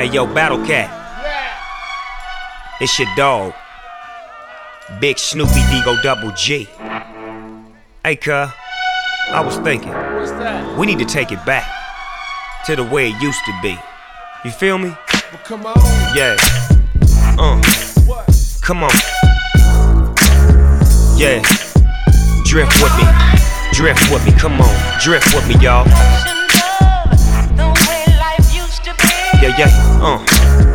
Hey yo, Battle Cat. It's your dog. Big Snoopy Digo Double G. Hey, cuh, I was thinking, What's that? we need to take it back to the way it used to be. You feel me? Well, come on. Yeah. What? Come on. Yeah. Drift with me. Drift with me. Come on. Drift with me, y'all. Yeah, yeah.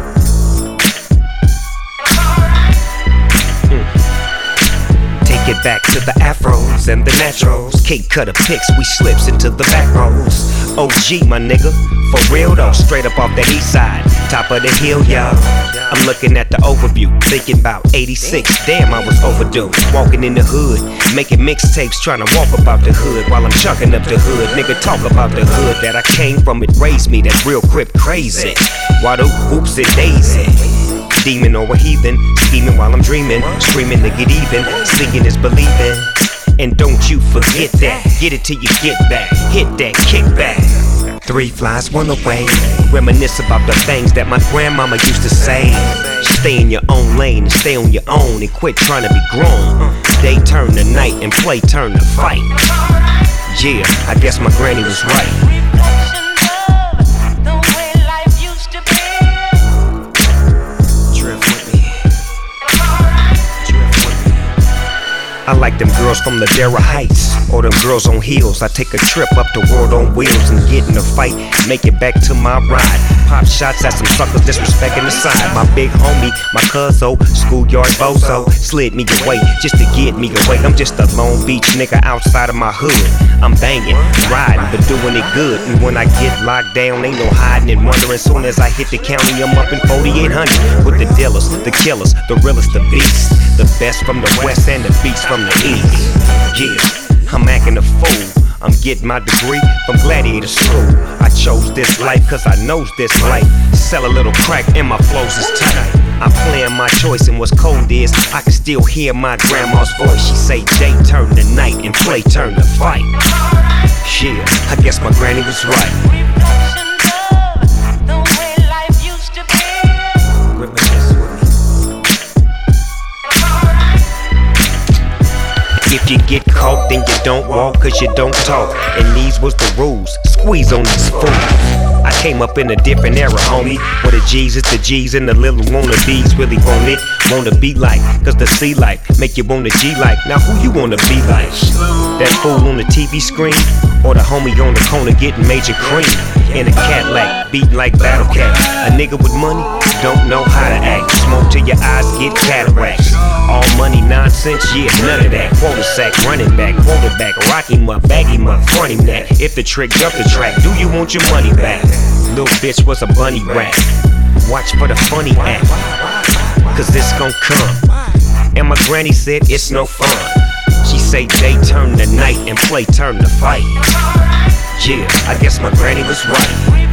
Take it back to the afros and the naturals. Cake cutter picks, we slips into the back rows. OG, my nigga, for real though. Straight up off the east side, top of the hill, y'all. I'm looking at the overview, thinking about 86. Damn, I was overdue. Walking in the hood, making mixtapes, trying to walk about the hood while I'm chucking up the hood. Nigga, talk about the hood that I came from. It raised me, that real crip crazy. Why the whoops and daisy? Demon or a heathen, scheming while I'm dreaming, screaming to get even, singing is believing. And don't you forget that, get it till you get back, hit that kick back. 3 flies, 1 away, reminisce about the things that my grandmama used to say. Stay in your own lane and stay on your own and quit trying to be grown. Day turn to night and play turn to fight. Yeah, I guess my granny was right. I like them girls from Ladera Heights, or them girls on heels. I take a trip up the world on wheels and get in a fight, make it back to my ride. Pop shots at some suckers disrespecting the side. My big homie, my cuzzo, schoolyard bozo, slid me away just to get me away. I'm just a Long Beach nigga outside of my hood. I'm banging, riding, but doing it good. And when I get locked down, ain't no hiding and wondering. Soon as I hit the county, I'm up in 4800 with the dealers, the killers, the realest, the beasts, the best from the west and the beats from the east. Yeah, I'm acting a fool. I'm getting my degree from Gladiator School. I chose this life cause I knows this life. Sell a little crack and my flows is tight. I'm playing my choice and what's cold is I can still hear my grandma's voice. She say day turn to night and play turn to fight. Yeah, I guess my granny was right. If you get caught, then you don't walk, cause you don't talk. And these was the rules, squeeze on these fools. I came up in a different era, homie, where the G's is the G's and the little wannabes really want it, wanna be like. Cause the C life make you wanna G like. Now who you wanna be like? That fool on the TV screen? Or the homie on the corner getting major cream? In a Cadillac, beating like Battle Cat. A nigga with money, don't know how to act. Smoke till your eyes get cataracts. All money nonsense, yeah, none of that. Quarter sack, running back, quarterback, rock him up, bag him up, front him that. If the trick up the track, do you want your money back? Little bitch was a bunny rat. Watch for the funny act, cause this gon' come. And my granny said it's no fun. She say day turn to night and play turn to fight. Yeah, I guess my granny was right.